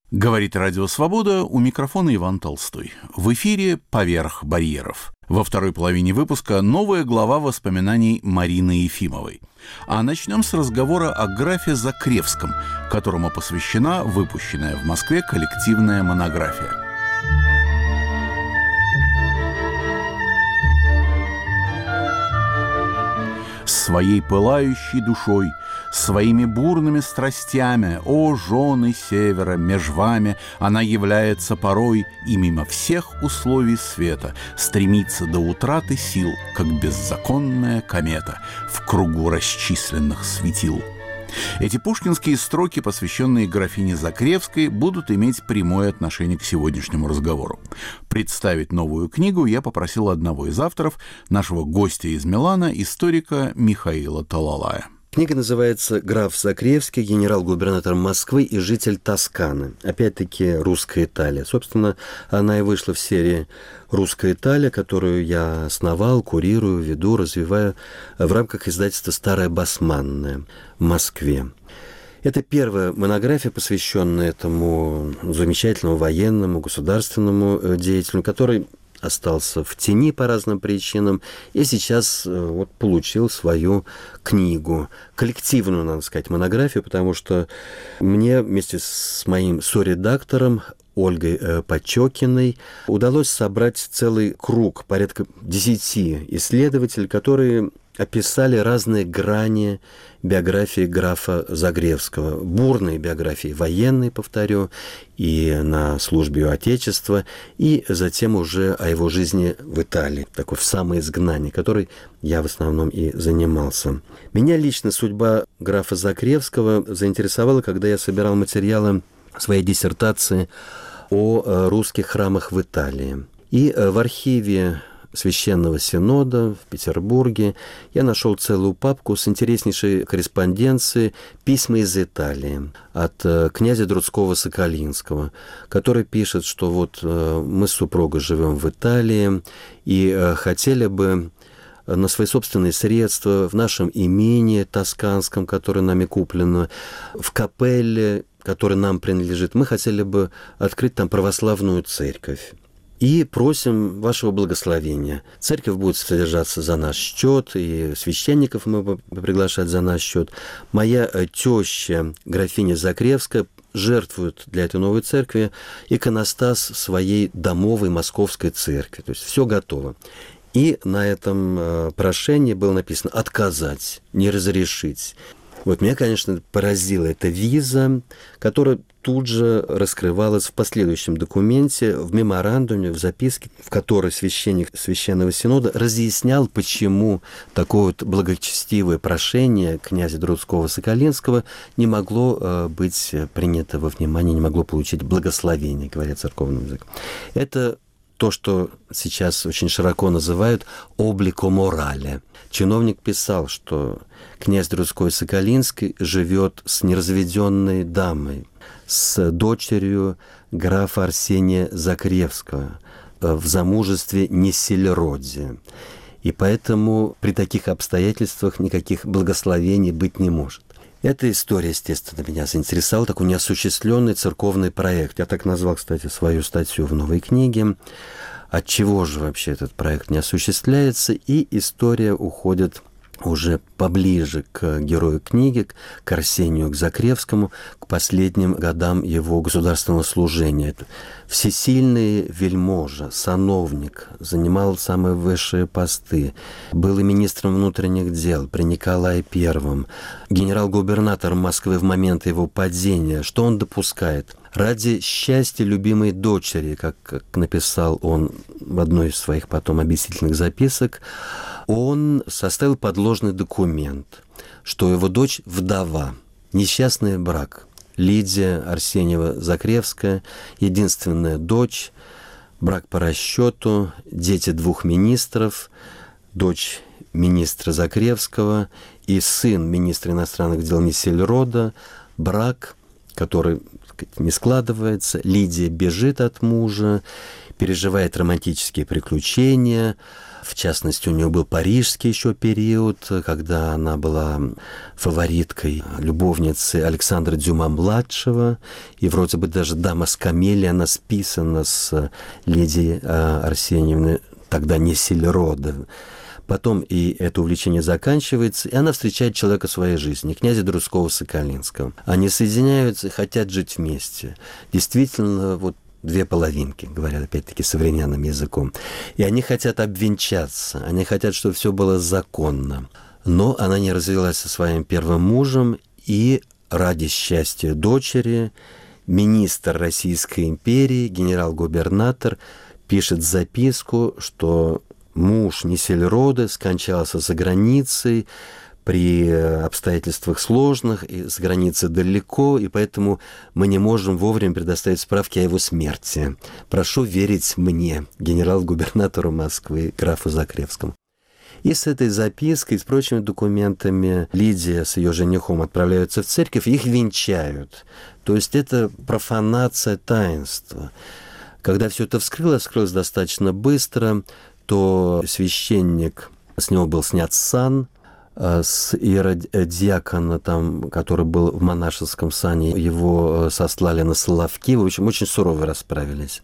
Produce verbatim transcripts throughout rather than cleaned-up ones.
Говорит Радио Свобода, у микрофона Иван Толстой. В эфире «Поверх барьеров». Во второй половине выпуска новая глава воспоминаний Марины Ефимовой. А начнем с разговора о графе Закревском, которому посвящена выпущенная в Москве коллективная монография. Своей пылающей душой, своими бурными страстями, о, жены севера, меж вами она является порой и мимо всех условий света стремится до утраты сил, как беззаконная комета в кругу расчисленных светил. Эти пушкинские строки, посвященные графине Закревской, будут иметь прямое отношение к сегодняшнему разговору. Представить новую книгу я попросил одного из авторов, нашего гостя из Милана, историка Михаила Талалая. Книга называется «Граф Закревский, генерал-губернатор Москвы и житель Тосканы». Опять-таки, «Русская Италия». Собственно, она и вышла в серии «Русская Италия», которую я основал, курирую, веду, развиваю в рамках издательства «Старая Басманная» в Москве. Это первая монография, посвященная этому замечательному военному, государственному деятелю, который остался в тени по разным причинам, и сейчас вот получил свою книгу, коллективную, надо сказать, монографию, потому что мне вместе с моим соредактором Ольгой Почекиной удалось собрать целый круг, порядка десяти исследователей, которые описали разные грани биографии графа Закревского. Бурные биографии, военные, повторю, и на службе у Отечества, и затем уже о его жизни в Италии, такой в самоизгнании, которой я в основном и занимался. Меня лично судьба графа Закревского заинтересовала, когда я собирал материалы своей диссертации о русских храмах в Италии. И в архиве Священного Синода в Петербурге я нашел целую папку с интереснейшей корреспонденцией, письма из Италии от князя Друцкого-Соколинского, который пишет, что вот мы с супругой живем в Италии и хотели бы на свои собственные средства в нашем имении тосканском, которое нами куплено, в капелле, которая нам принадлежит, мы хотели бы открыть там православную церковь. И просим вашего благословения. Церковь будет содержаться за наш счет, и священников мы будем приглашать за наш счет. Моя теща, графиня Закревская, жертвует для этой новой церкви иконостас своей домовой московской церкви. То есть все готово. И на этом прошении было написано «отказать, не разрешить». Вот меня, конечно, поразила эта виза, которая тут же раскрывалась в последующем документе, в меморандуме, в записке, в которой священник Священного Синода разъяснял, почему такое вот благочестивое прошение князя Друцкого-Соколинского не могло быть принято во внимание, не могло получить благословение, говоря церковным языком. Это то, что сейчас очень широко называют «облико морале». Чиновник писал, что князь Друцкой-Соколинский живет с неразведенной дамой, с дочерью графа Арсения Закревского в замужестве Несельроде. И поэтому при таких обстоятельствах никаких благословений быть не может. Эта история, естественно, меня заинтересовала, такой неосуществленный церковный проект. Я так назвал, кстати, свою статью в новой книге. Отчего же вообще этот проект не осуществляется? И история уходит уже поближе к герою книги, к Арсению, к Закревскому, к последним годам его государственного служения. Это всесильный вельможа, сановник, занимал самые высшие посты, был и министром внутренних дел при Николае Первом, генерал-губернатор Москвы в момент его падения. Что он допускает? Ради счастья любимой дочери, как, как написал он в одной из своих потом объяснительных записок, он составил подложный документ, что его дочь вдова, несчастный брак. Лидия Арсеньева-Закревская, единственная дочь, брак по расчету, дети двух министров, дочь министра Закревского и сын министра иностранных дел Несельрода, брак, который сказать, не складывается. Лидия бежит от мужа, переживает романтические приключения. В частности, у нее был парижский еще период, когда она была фавориткой любовницы Александра Дюма-младшего. И вроде бы даже «Дама с камелией», она списана с Лидией Арсеньевной, тогда не Сильрода. Потом и это увлечение заканчивается, и она встречает человека своей жизни, князя Дружкова-Соколинского. Они соединяются и хотят жить вместе. Действительно, вот две половинки, говорят опять-таки современным языком. И они хотят обвенчаться, они хотят, чтобы все было законно. Но она не развелась со своим первым мужем, и ради счастья дочери министр Российской империи, генерал-губернатор, пишет записку, что муж Несельроды скончался за границей при обстоятельствах сложных, и с границы далеко, и поэтому мы не можем вовремя предоставить справки о его смерти. Прошу верить мне, генерал-губернатору Москвы, графу Закревскому. И с этой запиской, и с прочими документами Лидия с ее женихом отправляются в церковь, их венчают. То есть это профанация таинства. Когда все это вскрылось, вскрылось достаточно быстро, то священник, с него был снят сан, с иеродиакона, там, который был в монашеском сане, его сослали на Соловки. В общем, очень сурово расправились.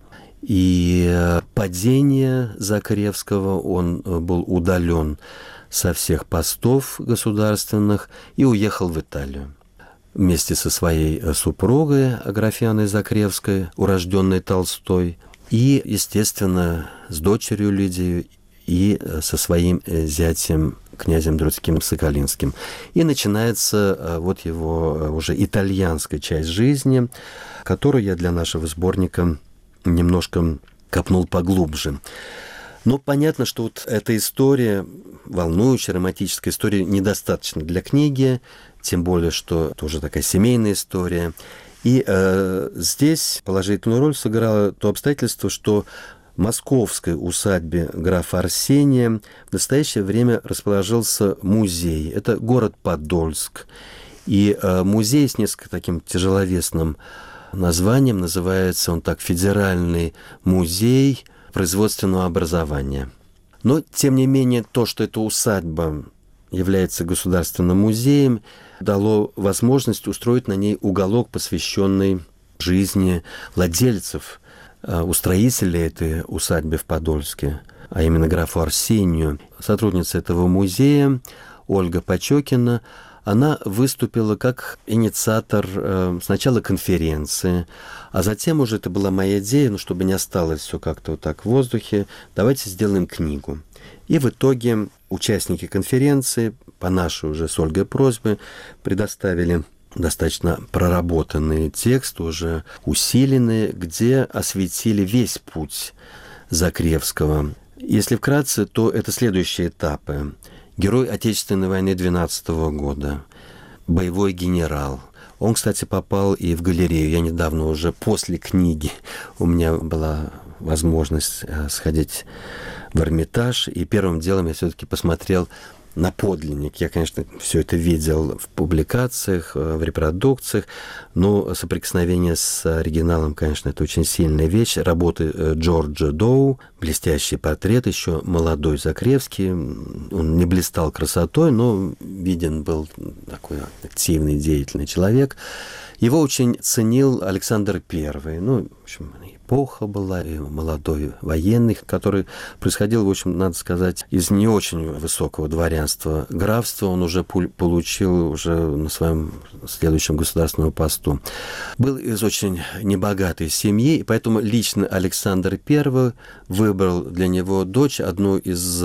И падение Закревского, он был удален со всех постов государственных и уехал в Италию. Вместе со своей супругой Аграфеной Закревской, урожденной Толстой, и, естественно, с дочерью Лидией и со своим зятем, князем Дружким Соколинским. И начинается вот его уже итальянская часть жизни, которую я для нашего сборника немножко копнул поглубже. Но понятно, что вот эта история, волнующая, романтическая история, недостаточно для книги, тем более, что это уже такая семейная история. И э, здесь положительную роль сыграло то обстоятельство, что в московской усадьбе графа Арсения в настоящее время расположился музей. Это город Подольск. И э, музей с несколько таким тяжеловесным названием, называется он так, «Федеральный музей производственного образования». Но, тем не менее, то, что эта усадьба является государственным музеем, дало возможность устроить на ней уголок, посвященный жизни владельцев, устроителей этой усадьбы в Подольске, а именно графу Арсению. Сотрудница этого музея Ольга Почекина, она выступила как инициатор э, сначала конференции, а затем уже это была моя идея, ну, чтобы не осталось все как-то вот так в воздухе, давайте сделаем книгу. И в итоге участники конференции, по нашей уже с Ольгой просьбе, предоставили достаточно проработанный текст, уже усиленный, где осветили весь путь Закревского. Если вкратце, то это следующие этапы. Герой Отечественной войны двенадцатого года, боевой генерал. Он, кстати, попал и в галерею. Я недавно уже после книги, у меня была возможность сходить в Эрмитаж, и первым делом я все-таки посмотрел на подлинник. Я, конечно, все это видел в публикациях, в репродукциях, но соприкосновение с оригиналом, конечно, это очень сильная вещь. Работы Джорджа Доу, блестящий портрет, еще молодой Закревский. Он не блистал красотой, но виден был такой активный, деятельный человек. Его очень ценил Александр Первый. Ну, в общем, эпоха была, и молодой военный, который происходил, в общем, надо сказать, из не очень высокого дворянства. Графство он уже получил уже на своем следующем государственном посту. Был из очень небогатой семьи, и поэтому лично Александр Первый выбрал для него дочь, одну из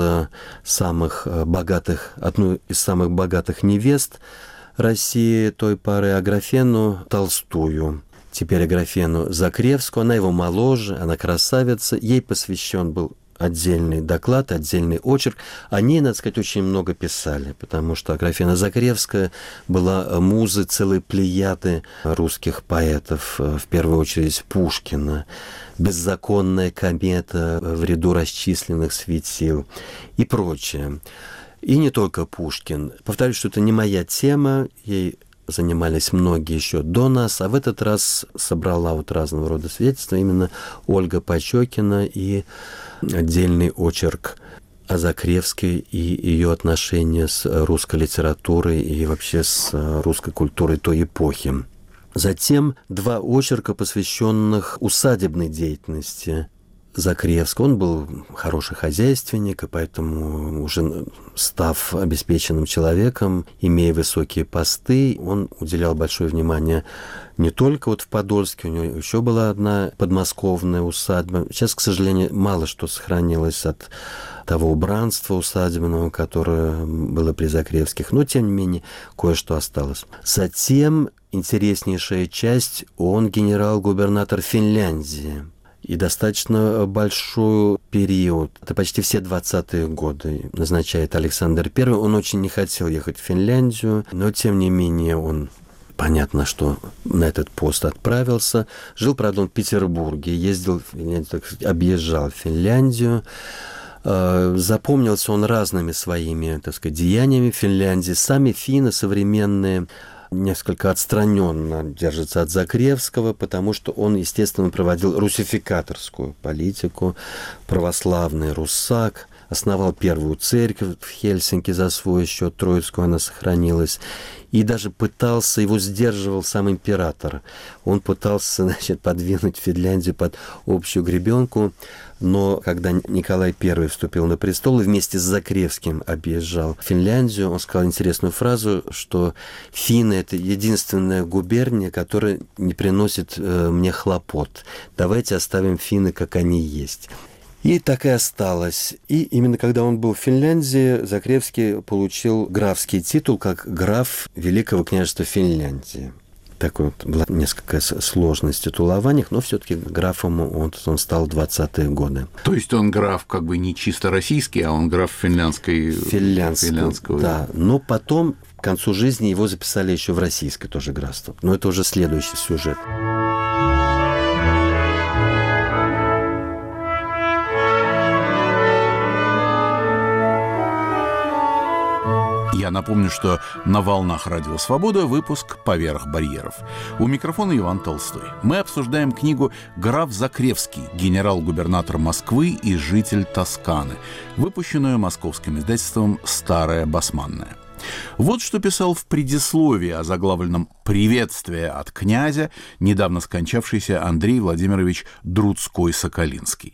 самых богатых, одну из самых богатых невест России той поры, Аграфену Толстую. Теперь Аграфену Закревскую, она его моложе, она красавица, ей посвящен был отдельный доклад, отдельный очерк. О ней, надо сказать, очень много писали, потому что Аграфена Закревская была музой целой плеяды русских поэтов, в первую очередь Пушкина, «Беззаконная комета» в ряду расчисленных светил и прочее. И не только Пушкин. Повторюсь, что это не моя тема, ей занимались многие еще до нас, а в этот раз собрала вот разного рода свидетельства именно Ольга Почёкина и отдельный очерк о Закревской и ее отношения с русской литературой и вообще с русской культурой той эпохи. Затем два очерка, посвященных усадебной деятельности Закревского. Он был хороший хозяйственник, и поэтому, уже став обеспеченным человеком, имея высокие посты, он уделял большое внимание не только вот в Подольске, у него еще была одна подмосковная усадьба. Сейчас, к сожалению, мало что сохранилось от того убранства усадебного, которое было при Закревских, но, тем не менее, кое-что осталось. Затем интереснейшая часть, он генерал-губернатор Финляндии. И достаточно большой период, это почти все двадцатые годы, назначает Александр Первый. Он очень не хотел ехать в Финляндию, но, тем не менее, он, понятно, что на этот пост отправился. Жил, правда, он в Петербурге, ездил в Финляндию, так сказать, объезжал Финляндию. Запомнился он разными своими, так сказать, деяниями в Финляндии. Сами финны современные несколько отстраненно держится от Закревского, потому что он, естественно, проводил русификаторскую политику, православный руссак, основал первую церковь в Хельсинки за свой счет, Троицкую, она сохранилась, и даже пытался, его сдерживал сам император. Он пытался, значит, подвинуть Финляндию под общую гребенку, но когда Николай Первый вступил на престол и вместе с Закревским объезжал Финляндию, он сказал интересную фразу, что финны — это единственная губерния, которая не приносит э, мне хлопот. Давайте оставим финны, как они есть. И так и осталось. И именно когда он был в Финляндии, Закревский получил графский титул как граф Великого княжества Финляндии. Такой вот была несколько сложность в титулованиях, но все-таки графом он, он стал в двадцатые годы. То есть он граф как бы не чисто российский, а он граф финляндской... Финляндского, финляндского, да. Но потом, к концу жизни, его записали еще в российское тоже графство. Но это уже следующий сюжет. Я напомню, что на волнах Радио Свобода выпуск «Поверх барьеров». У микрофона Иван Толстой. Мы обсуждаем книгу «Граф Закревский. Генерал-губернатор Москвы и житель Тосканы», выпущенную московским издательством «Старая басманная». Вот что писал в предисловии о заглавленном «Приветствие от князя» недавно скончавшийся Андрей Владимирович Друцкой-Соколинский.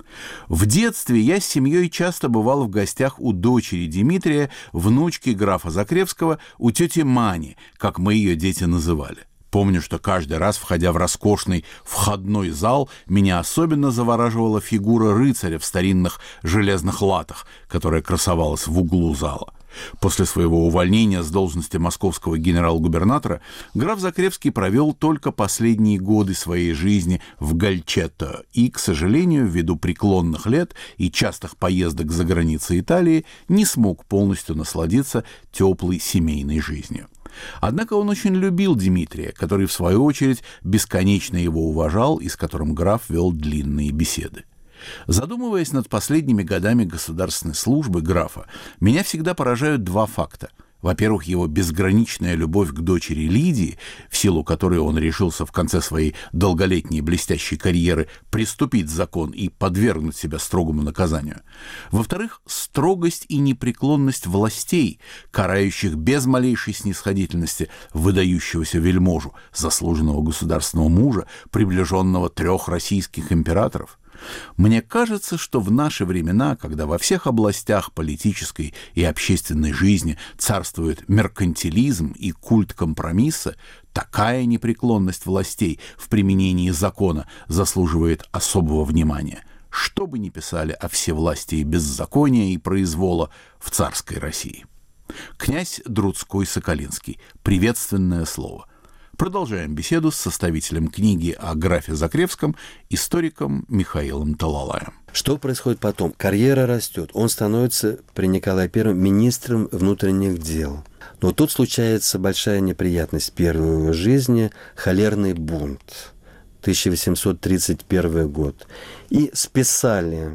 В детстве я с семьей часто бывал в гостях у дочери Дмитрия, внучки графа Закревского, у тети Мани, как мы ее дети называли. Помню, что каждый раз, входя в роскошный входной зал, меня особенно завораживала фигура рыцаря в старинных железных латах, которая красовалась в углу зала. После своего увольнения с должности московского генерал-губернатора граф Закревский провел только последние годы своей жизни в Гольчетто и, к сожалению, ввиду преклонных лет и частых поездок за границей Италии, не смог полностью насладиться теплой семейной жизнью. Однако он очень любил Дмитрия, который, в свою очередь, бесконечно его уважал и с которым граф вел длинные беседы. Задумываясь над последними годами государственной службы графа, меня всегда поражают два факта. Во-первых, его безграничная любовь к дочери Лидии, в силу которой он решился в конце своей долголетней блестящей карьеры приступить закон и подвергнуть себя строгому наказанию. Во-вторых, строгость и непреклонность властей, карающих без малейшей снисходительности выдающегося вельможу, заслуженного государственного мужа, приближенного трех российских императоров. Мне кажется, что в наши времена, когда во всех областях политической и общественной жизни царствует меркантилизм и культ компромисса, такая непреклонность властей в применении закона заслуживает особого внимания, что бы ни писали о всевластии беззакония и произвола в царской России. Князь Друцкой-Соколинский. Приветственное слово. Продолжаем беседу с составителем книги о графе Закревском, историком Михаилом Талалаем. Что происходит потом? Карьера растет. Он становится при Николае Первом министром внутренних дел. Но тут случается большая неприятность первой в его жизни – холерный бунт. тысяча восемьсот тридцать первый год. И списали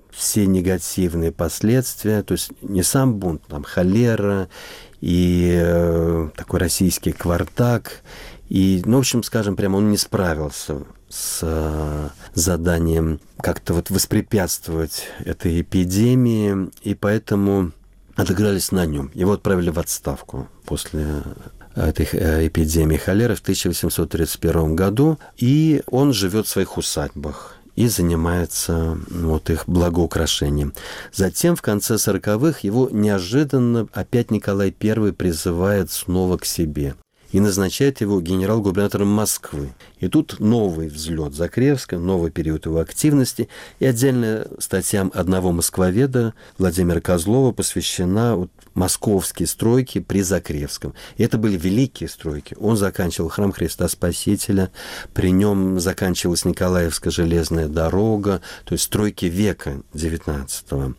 все негативные последствия, то есть не сам бунт, там холера и э, такой российский квартак, и, ну, в общем, скажем, прямо он не справился с э, заданием как-то вот воспрепятствовать этой эпидемии, и поэтому отыгрались на нем. Его отправили в отставку после этой эпидемии холеры в тысяча восемьсот тридцать первом году, и он живет в своих усадьбах и занимается вот, их благоукрашением. Затем, в конце сороковых, его неожиданно опять Николай Первый призывает снова к себе и назначает его генерал-губернатором Москвы. И тут новый взлет Закревского, новый период его активности, и отдельная статья одного москвоведа Владимира Козлова посвящена вот московские стройки при Закревском. И это были великие стройки. Он заканчивал храм Христа Спасителя, при нем заканчивалась Николаевская железная дорога, то есть стройки века девятнадцатого.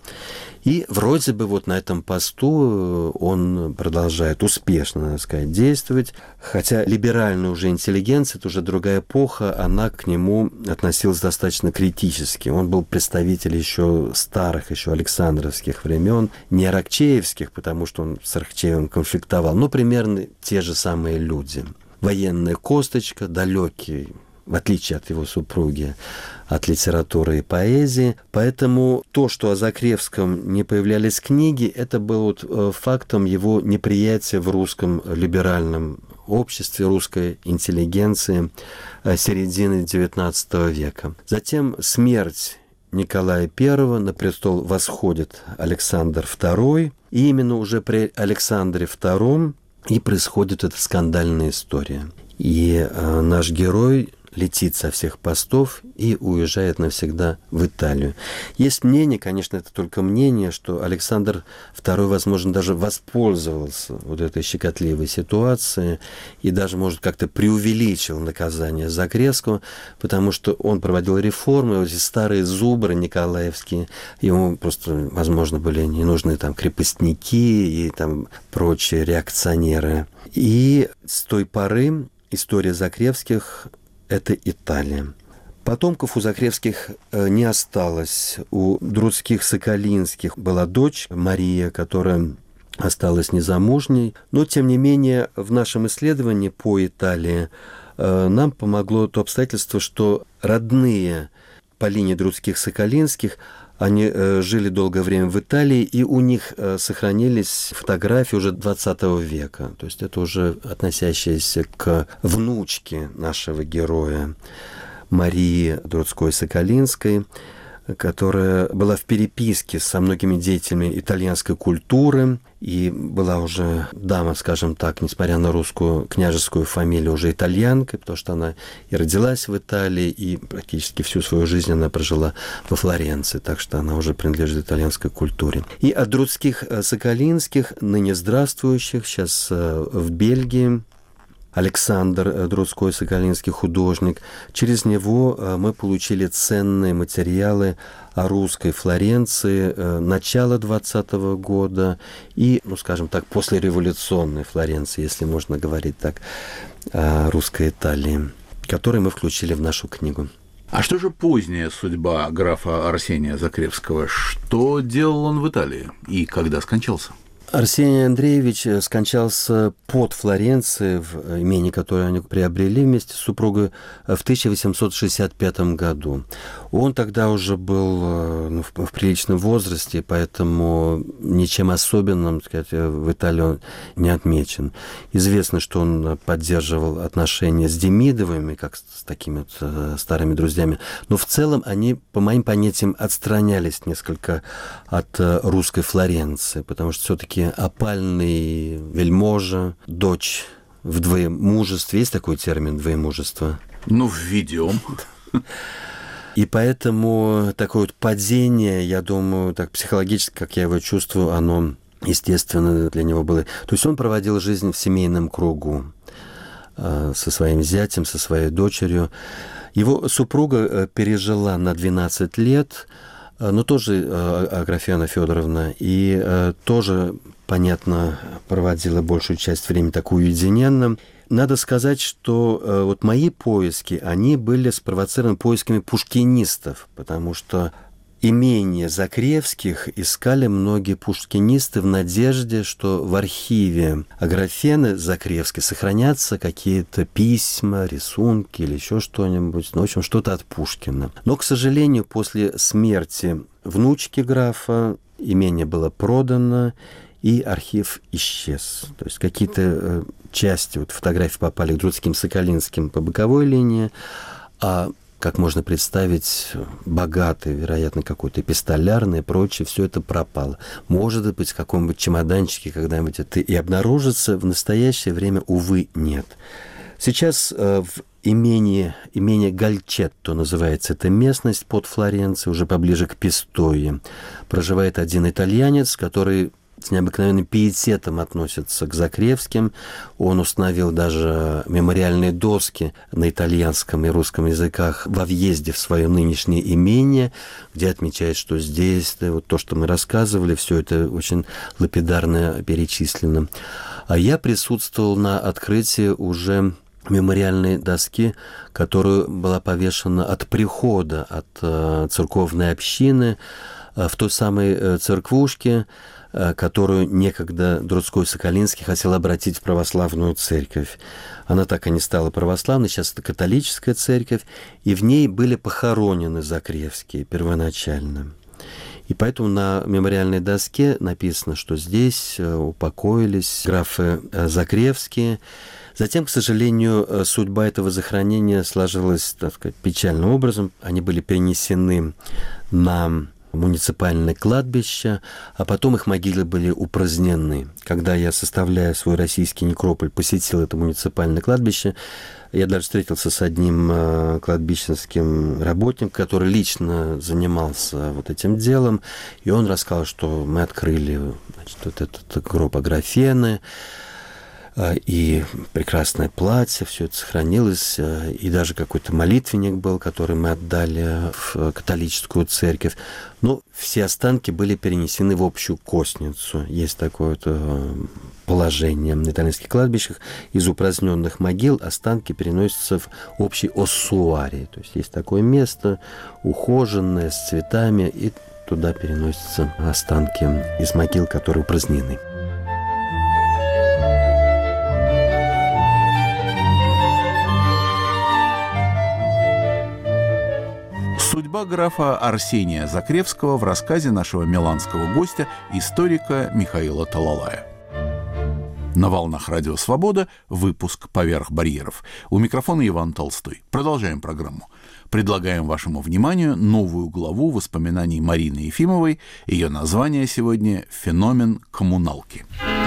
И вроде бы вот на этом посту он продолжает успешно, надо сказать, действовать, хотя либеральная уже интеллигенция, это уже другая эпоха, она к нему относилась достаточно критически. Он был представитель еще старых, еще Александровских времен, не аракчеевских, потому что он с Аракчеевым конфликтовал, но примерно те же самые люди. Военная косточка, далекий, в отличие от его супруги, от литературы и поэзии. Поэтому то, что о Закревском не появлялись книги, это было вот фактом его неприятия в русском либеральном обществе, русской интеллигенции середины девятнадцатого века. Затем смерть Николая Первого, на престол восходит Александр Второй, и именно уже при Александре Втором и происходит эта скандальная история. И э, наш герой летит со всех постов и уезжает навсегда в Италию. Есть мнение, конечно, это только мнение, что Александр Второй, возможно, даже воспользовался вот этой щекотливой ситуацией и даже, может, как-то преувеличил наказание Закревского, потому что он проводил реформы, вот эти старые зубры николаевские, ему просто, возможно, были не нужны там крепостники и там прочие реакционеры. И с той поры история Закревских — это Италия. Потомков у Закревских не осталось. У Друцких Соколинских была дочь Мария, которая осталась незамужней. Но, тем не менее, в нашем исследовании по Италии нам помогло то обстоятельство, что родные по линии Друцких Соколинских, они жили долгое время в Италии, и у них сохранились фотографии уже двадцатого века. То есть это уже относящиеся к внучке нашего героя Марии Друцкой-Соколинской, которая была в переписке со многими деятелями итальянской культуры и была уже дама, скажем так, несмотря на русскую княжескую фамилию, уже итальянкой, потому что она и родилась в Италии, и практически всю свою жизнь она прожила во Флоренции, так что она уже принадлежит итальянской культуре. И от Друцких Соколинских, ныне здравствующих, сейчас в Бельгии, Александр Друцкой-Соколинский, художник. Через него мы получили ценные материалы о русской Флоренции начала двадцатого года и, ну, скажем так, послереволюционной Флоренции, если можно говорить так, о русской Италии, которые мы включили в нашу книгу. А что же поздняя судьба графа Арсения Закревского? Что делал он в Италии и когда скончался? Арсений Андреевич скончался под Флоренцией, в имении, которое они приобрели вместе с супругой, в тысяча восемьсот шестьдесят пятом году. Он тогда уже был, ну, в, в приличном возрасте, поэтому ничем особенным, так сказать, в Италии он не отмечен. Известно, что он поддерживал отношения с Демидовыми, как с такими вот старыми друзьями, но в целом они, по моим понятиям, отстранялись несколько от русской Флоренции, потому что все-таки опальный вельможа, дочь в двоемужестве. Есть такой термин «двоемужество»? Ну, введем. И поэтому такое вот падение, я думаю, так психологически, как я его чувствую, оно, естественно, для него было. То есть он проводил жизнь в семейном кругу со своим зятем, со своей дочерью. Его супруга пережила на двенадцать лет, но тоже Аграфена Федоровна, и тоже, понятно, проводила большую часть времени так уединенно. Надо сказать, что вот мои поиски, они были спровоцированы поисками пушкинистов, потому что имение Закревских искали многие пушкинисты в надежде, что в архиве Аграфены Закревской сохранятся какие-то письма, рисунки или еще что-нибудь, ну, в общем, что-то от Пушкина. Но, к сожалению, после смерти внучки графа имение было продано, и архив исчез. То есть какие-то части вот, фотографий попали к Друцким, Соколинским по боковой линии, а как можно представить, богатый, вероятно, какой-то эпистолярный и прочее, все это пропало. Может быть, в каком-нибудь чемоданчике когда-нибудь это и обнаружится, в настоящее время, увы, нет. Сейчас в имении, имение Гальчетто называется эта местность под Флоренцией, уже поближе к Пистойе, проживает один итальянец, который с необыкновенным пиететом относится к Закревским. Он установил даже мемориальные доски на итальянском и русском языках во въезде в свое нынешнее имение, где отмечает, что здесь, да, вот то, что мы рассказывали, все это очень лапидарно перечислено. А я присутствовал на открытии уже мемориальной доски, которая была повешена от прихода, от э, церковной общины э, в той самой э, церквушке, которую некогда Друцкой-Соколинский хотел обратить в православную церковь. Она так и не стала православной, сейчас это католическая церковь, и в ней были похоронены Закревские первоначально. И поэтому на мемориальной доске написано, что здесь упокоились графы Закревские. Затем, к сожалению, судьба этого захоронения сложилась, так сказать, печальным образом. Они были перенесены на муниципальное кладбище, а потом их могилы были упразднены. Когда я, составляя свой российский некрополь, посетил это муниципальное кладбище, я даже встретился с одним кладбищенским работником, который лично занимался вот этим делом, и он рассказал, что мы открыли, значит, вот этот гроб Аграфены, и прекрасное платье, все это сохранилось, и даже какой-то молитвенник был, который мы отдали в католическую церковь. Но все останки были перенесены в общую костницу. Есть такое вот положение на итальянских кладбищах. Из упраздненных могил останки переносятся в общий оссуарий. То есть есть такое место, ухоженное, с цветами, и туда переносятся останки из могил, которые упразднены. Судьба графа Арсения Закревского в рассказе нашего миланского гостя, историка Михаила Талалая. На волнах Радио Свобода выпуск «Поверх барьеров». У микрофона Иван Толстой. Продолжаем программу. Предлагаем вашему вниманию новую главу воспоминаний Марины Ефимовой. Ее название сегодня «Феномен коммуналки».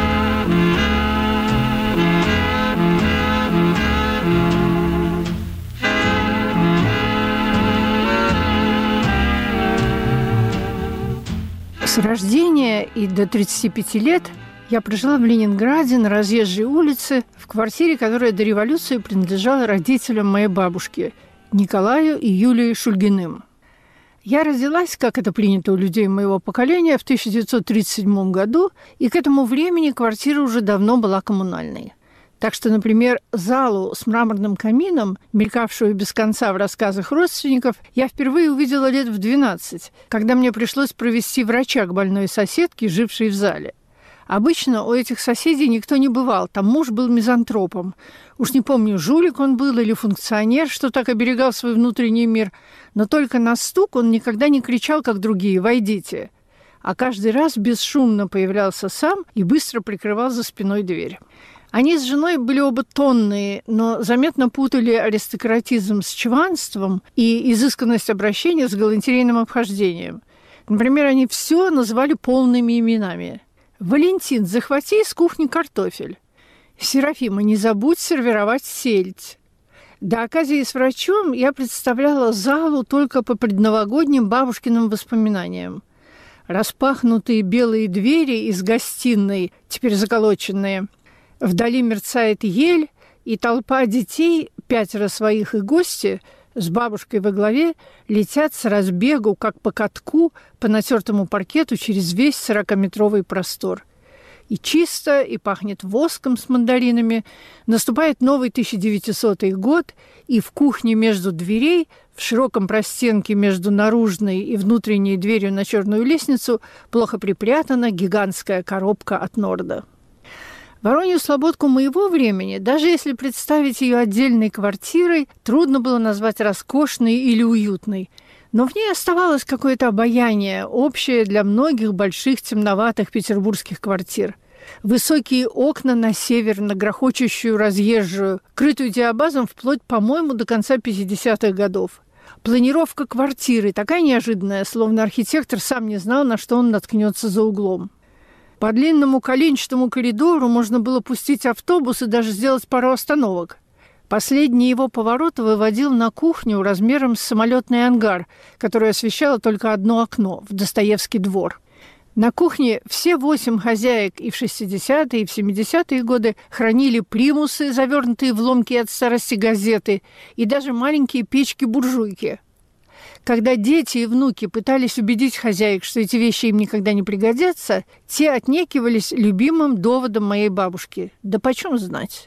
С рождения и до тридцати пяти лет я прожила в Ленинграде на Разъезжей улице в квартире, которая до революции принадлежала родителям моей бабушки Николаю и Юлии Шульгиным. Я родилась, как это принято у людей моего поколения, в тысяча девятьсот тридцать седьмом году, и к этому времени квартира уже давно была коммунальной. Так что, например, залу с мраморным камином, мелькавшую без конца в рассказах родственников, я впервые увидела лет в двенадцать, когда мне пришлось провести врача к больной соседке, жившей в зале. Обычно у этих соседей никто не бывал, там муж был мизантропом. Уж не помню, жулик он был или функционер, что так оберегал свой внутренний мир, но только на стук он никогда не кричал, как другие «Войдите!», а каждый раз бесшумно появлялся сам и быстро прикрывал за спиной дверь. Они с женой были оба тонные, но заметно путали аристократизм с чванством и изысканность обращения с галантерейным обхождением. Например, они все называли полными именами. «Валентин, захвати из кухни картофель». «Серафима, не забудь сервировать сельдь». До оказии с врачом я представляла залу только по предновогодним бабушкиным воспоминаниям. Распахнутые белые двери из гостиной, теперь заколоченные. Вдали мерцает ель, и толпа детей, пятеро своих и гости, с бабушкой во главе, летят с разбегу, как по катку, по натертому паркету через весь сорокаметровый простор. И чисто, и пахнет воском с мандаринами. Наступает новый тысяча девятисотый год, и в кухне между дверей, в широком простенке между наружной и внутренней дверью на черную лестницу, плохо припрятана гигантская коробка от Норда. Воронью Слободку моего времени, даже если представить ее отдельной квартирой, трудно было назвать роскошной или уютной. Но в ней оставалось какое-то обаяние, общее для многих больших темноватых петербургских квартир. Высокие окна на север, на грохочущую разъезжую, крытую диабазом вплоть, по-моему, до конца пятидесятых годов. Планировка квартиры такая неожиданная, словно архитектор сам не знал, на что он наткнется за углом. По длинному коленчатому коридору можно было пустить автобус и даже сделать пару остановок. Последний его поворот выводил на кухню размером с самолетный ангар, который освещало только одно окно – в Достоевский двор. На кухне все восемь хозяек и в шестидесятые, и в семидесятые годы хранили примусы, завернутые в ломкие от старости газеты, и даже маленькие печки-буржуйки. Когда дети и внуки пытались убедить хозяек, что эти вещи им никогда не пригодятся, те отнекивались любимым доводом моей бабушки. Да почем знать?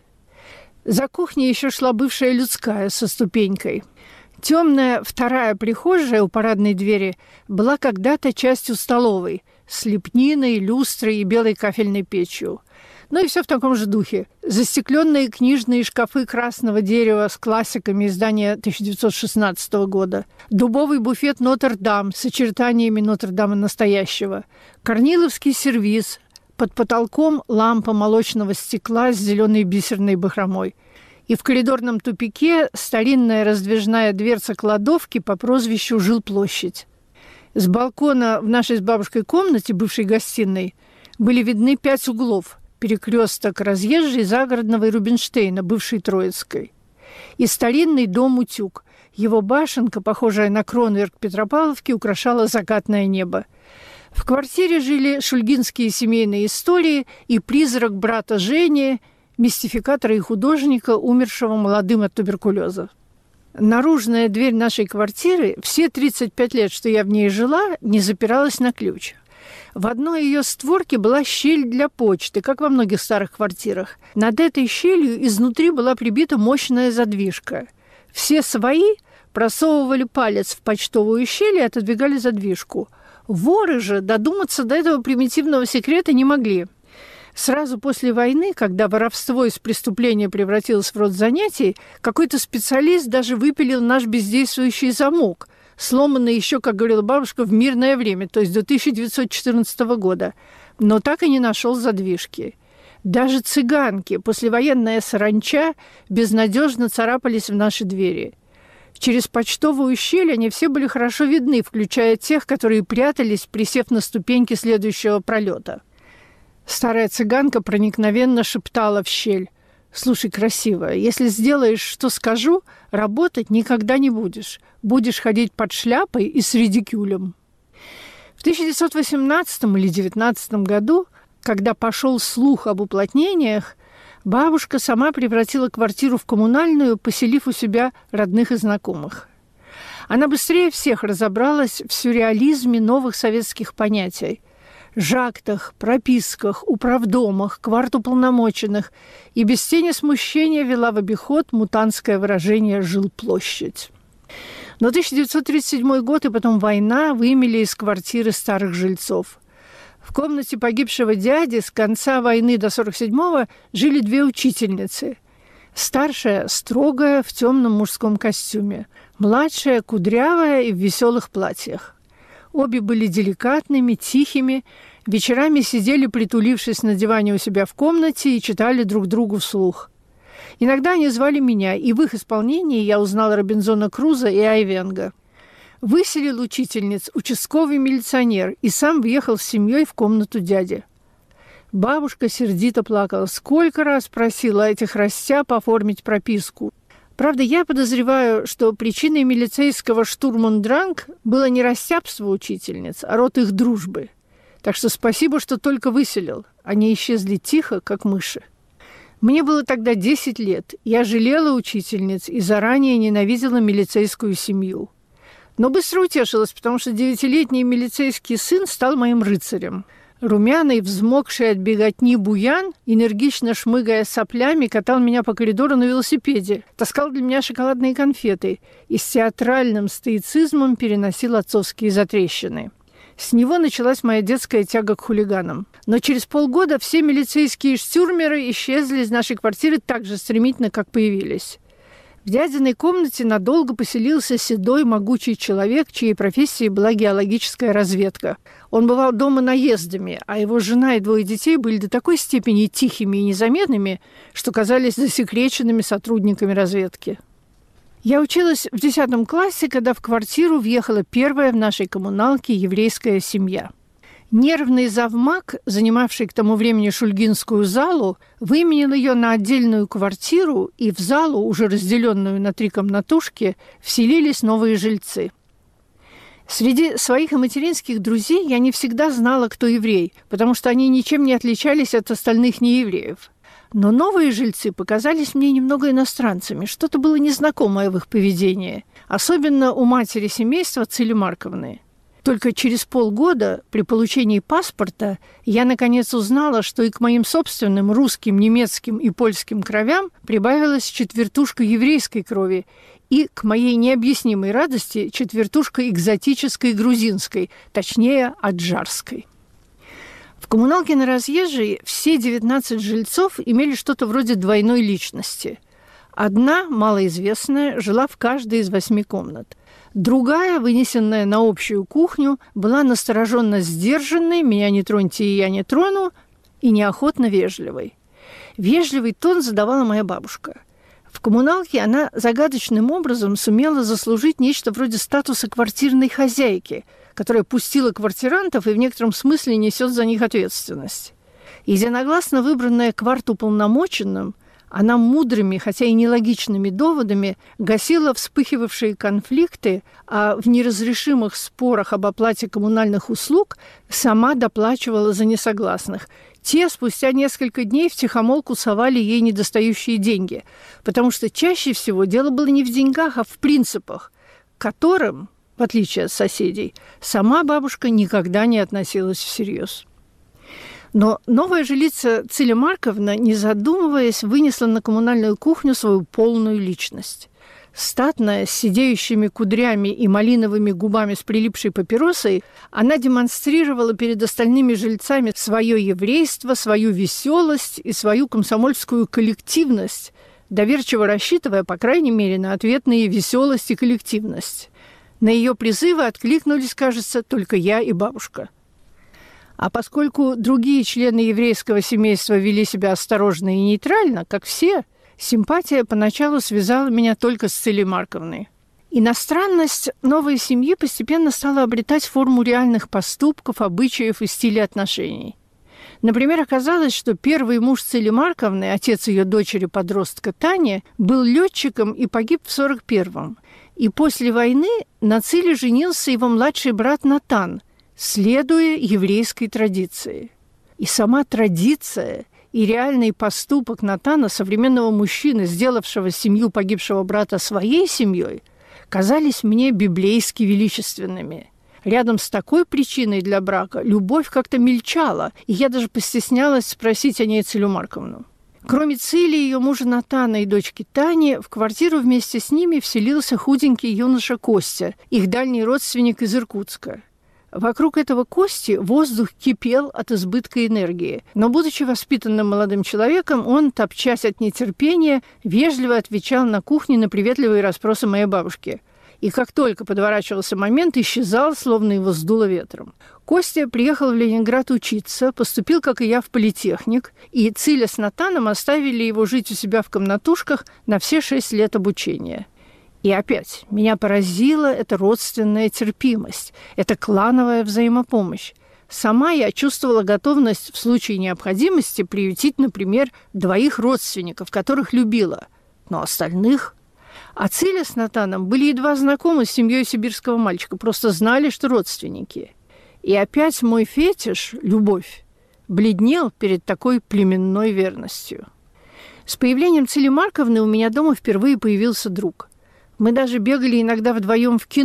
За кухней еще шла бывшая людская со ступенькой. Темная вторая прихожая у парадной двери была когда-то частью столовой с лепниной, люстрой и белой кафельной печью. Ну и все в таком же духе. Застекленные книжные шкафы красного дерева с классиками издания тысяча девятьсот шестнадцатого года. Дубовый буфет Нотр-Дам с очертаниями Нотр-Дама настоящего. Корниловский сервиз. Под потолком лампа молочного стекла с зеленой бисерной бахромой. И в коридорном тупике старинная раздвижная дверца кладовки по прозвищу «Жилплощадь». С балкона в нашей с бабушкой комнате, бывшей гостиной, были видны пять углов. Перекресток разъезжей Загородного и Рубинштейна, бывшей Троицкой. И старинный дом-утюг. Его башенка, похожая на кронверк Петропавловки, украшала закатное небо. В квартире жили шульгинские семейные истории и призрак брата Жени, мистификатора и художника, умершего молодым от туберкулеза. Наружная дверь нашей квартиры все тридцать пять лет, что я в ней жила, не запиралась на ключ. В одной ее створке была щель для почты, как во многих старых квартирах. Над этой щелью изнутри была прибита мощная задвижка. Все свои просовывали палец в почтовую щель и отодвигали задвижку. Воры же додуматься до этого примитивного секрета не могли. Сразу после войны, когда воровство из преступления превратилось в род занятий, какой-то специалист даже выпилил наш бездействующий замок, сломанный еще, как говорила бабушка, в мирное время, то есть до тысяча девятьсот четырнадцатого года, но так и не нашел задвижки. Даже цыганки, послевоенная саранча, безнадежно царапались в наши двери. Через почтовую щель они все были хорошо видны, включая тех, которые прятались, присев на ступеньки следующего пролета. Старая цыганка проникновенно шептала в щель: «Слушай, красивая, если сделаешь, что скажу, работать никогда не будешь. Будешь ходить под шляпой и с редикюлем». В тысяча девятьсот восемнадцатом или девятнадцатом году, когда пошел слух об уплотнениях, бабушка сама превратила квартиру в коммунальную, поселив у себя родных и знакомых. Она быстрее всех разобралась в сюрреализме новых советских понятий: жактах, прописках, управдомах, квартуполномоченных, и без тени смущения вела в обиход мутантское выражение «жилплощадь». Но тысяча девятьсот тридцать седьмой год и потом война вымели из квартиры старых жильцов. В комнате погибшего дяди с конца войны до сорок седьмого жили две учительницы. Старшая – строгая, в темном мужском костюме. Младшая – кудрявая и в веселых платьях. Обе были деликатными, тихими, вечерами сидели, притулившись на диване у себя в комнате, и читали друг другу вслух. Иногда они звали меня, и в их исполнении я узнала Робинзона Круза и Айвенго. Выселил учительниц участковый милиционер и сам въехал с семьей в комнату дяди. Бабушка сердито плакала. Сколько раз просила этих растяп оформить прописку. Правда, я подозреваю, что причиной милицейского штурмандранг было не растяпство учительниц, а род их дружбы. Так что спасибо, что только выселил. Они исчезли тихо, как мыши. Мне было тогда десять лет. Я жалела учительниц и заранее ненавидела милицейскую семью. Но быстро утешилась, потому что девятилетний милицейский сын стал моим рыцарем. Румяный, взмокший от беготни буян, энергично шмыгая соплями, катал меня по коридору на велосипеде, таскал для меня шоколадные конфеты и с театральным стоицизмом переносил отцовские затрещины. С него началась моя детская тяга к хулиганам. Но через полгода все милицейские штюрмеры исчезли из нашей квартиры так же стремительно, как появились. В дядиной комнате надолго поселился седой, могучий человек, чьей профессией была геологическая разведка. Он бывал дома наездами, а его жена и двое детей были до такой степени тихими и незаметными, что казались засекреченными сотрудниками разведки. Я училась в десятом классе, когда в квартиру въехала первая в нашей коммуналке еврейская семья. Нервный завмак, занимавший к тому времени Шульгинскую залу, выменял ее на отдельную квартиру, и в залу, уже разделенную на три комнатушки, вселились новые жильцы. Среди своих и материнских друзей я не всегда знала, кто еврей, потому что они ничем не отличались от остальных неевреев. Но новые жильцы показались мне немного иностранцами, что-то было незнакомое в их поведении, особенно у матери семейства Цили Марковны. Только через полгода, при получении паспорта, я наконец узнала, что и к моим собственным русским, немецким и польским кровям прибавилась четвертушка еврейской крови, и, к моей необъяснимой радости, четвертушка экзотической грузинской, точнее, аджарской. В коммуналке на Разъезжей все девятнадцать жильцов имели что-то вроде двойной личности. Одна, малоизвестная, жила в каждой из восьми комнат. Другая, вынесенная на общую кухню, была настороженно сдержанной, меня не троньте и я не трону, и неохотно вежливой. Вежливый тон задавала моя бабушка. В коммуналке она загадочным образом сумела заслужить нечто вроде статуса квартирной хозяйки, которая пустила квартирантов и в некотором смысле несет за них ответственность. Единогласно выбранная квартуполномоченным, она мудрыми, хотя и нелогичными доводами гасила вспыхивавшие конфликты, а в неразрешимых спорах об оплате коммунальных услуг сама доплачивала за несогласных. Те спустя несколько дней втихомолку совали ей недостающие деньги, потому что чаще всего дело было не в деньгах, а в принципах, к которым, в отличие от соседей, сама бабушка никогда не относилась всерьез. Но новая жилица Циля Марковна, не задумываясь, вынесла на коммунальную кухню свою полную личность. Статная, с сидеющими кудрями и малиновыми губами с прилипшей папиросой, она демонстрировала перед остальными жильцами свое еврейство, свою веселость и свою комсомольскую коллективность, доверчиво рассчитывая, по крайней мере, на ответные веселость и коллективность. На ее призывы откликнулись, кажется, только я и бабушка. А поскольку другие члены еврейского семейства вели себя осторожно и нейтрально, как все, симпатия поначалу связала меня только с Цилей Марковной. Иностранность новой семьи постепенно стала обретать форму реальных поступков, обычаев и стиля отношений. Например, оказалось, что первый муж Цили Марковны, отец ее дочери-подростка Тани, был летчиком и погиб в сорок первом. И после войны на Циле женился его младший брат Натан, следуя еврейской традиции. И сама традиция и реальный поступок Натана, современного мужчины, сделавшего семью погибшего брата своей семьей, казались мне библейски величественными. Рядом с такой причиной для брака любовь как-то мельчала, и я даже постеснялась спросить о ней Цилю Марковну. Кроме Цили, ее мужа Натана и дочки Тани, в квартиру вместе с ними вселился худенький юноша Костя, их дальний родственник из Иркутска. Вокруг этого Кости воздух кипел от избытка энергии. Но, будучи воспитанным молодым человеком, он, топчась от нетерпения, вежливо отвечал на кухне на приветливые расспросы моей бабушки. И как только подворачивался момент, исчезал, словно его сдуло ветром. Костя приехал в Ленинград учиться, поступил, как и я, в политехник, и Циля с Натаном оставили его жить у себя в комнатушках на все шесть лет обучения. И опять меня поразила эта родственная терпимость, эта клановая взаимопомощь. Сама я чувствовала готовность в случае необходимости приютить, например, двоих родственников, которых любила, но остальных... А Циля с Натаном были едва знакомы с семьей сибирского мальчика, просто знали, что родственники. И опять мой фетиш, любовь, бледнел перед такой племенной верностью. С появлением Цили Марковны у меня дома впервые появился друг. Мы даже бегали иногда вдвоем в кино,